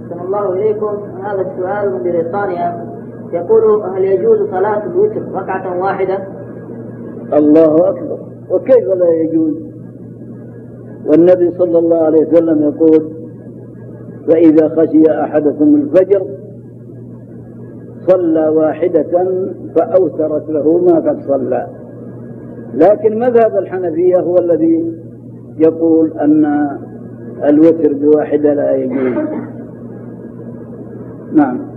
أحسن الله إليكم. هذا السؤال من بريطانيا يقول: هل يجوز صلاة الوتر ركعة واحدة؟ الله أكبر، وكيف لا يجوز؟ والنبي صلى الله عليه وسلم يقول: فإذا خشي أحدكم الفجر صلى واحدة فأوترت له ما قد صلى. لكن مذهب الحنفية هو الذي يقول أن الوتر بواحدة لا يجوز. نعم.